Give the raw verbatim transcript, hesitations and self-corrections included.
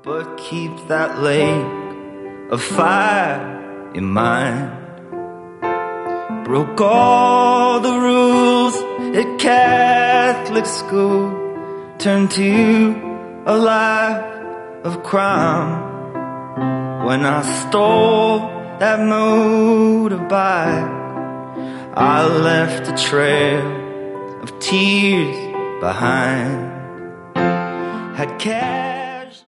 but keep that lake of fire in mind. Broke all the rules at Catholic school, turned to a life of crime. When I stole that motorbike, I left a trail of tears behind. Had cat